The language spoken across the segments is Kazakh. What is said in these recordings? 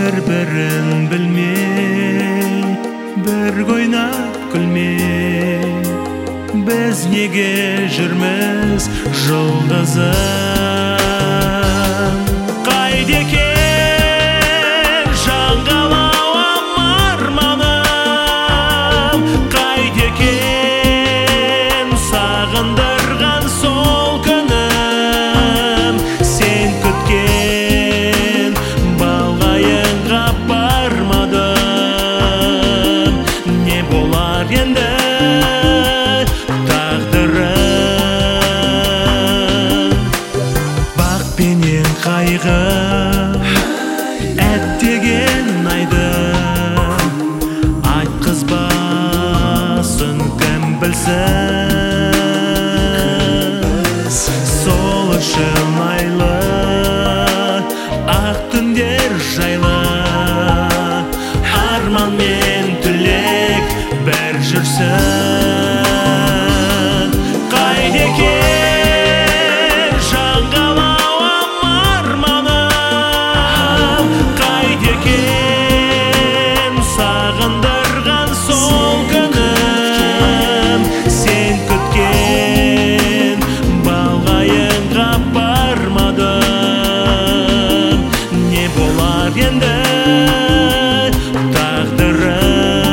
бір-бірін білмей, бірге ойнап күлмей, біз неге жүрміз жұлдызым? Қайда екен жаңғалауым арманым, қайда екен сағындырған сол күнім, сен күткен балғайынға бармадым, не болар енді тағдырым? Бақ пенен қайғы әттеген айдын айтқызбасын кім білсін. Сол үшін айлы ақ түндер жайлы арман мен тілек бір жүрсін. Қайда екен жаңғалауым арманым, қайда екен сағындырған сол күнім, сен күткен балғайынға бармадым, не болар енді тағдырым?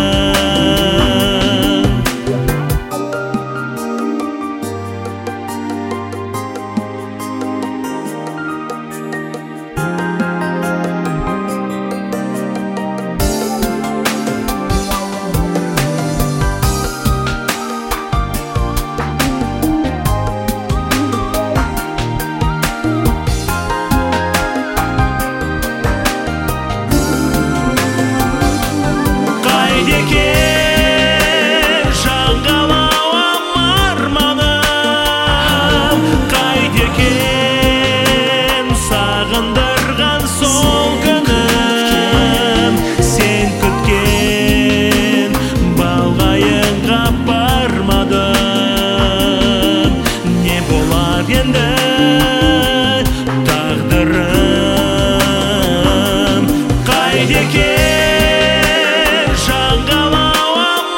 Енді тағдырым қайда екен жаңғалауым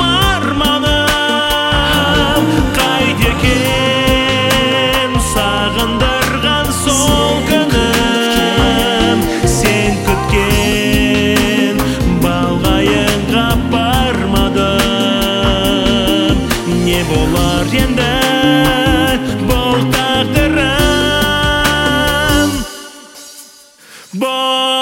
арманым, қайда екен сағындырған сол күнім, сен күткен балғайынға бармадым, не болар енді бұл тағдырым?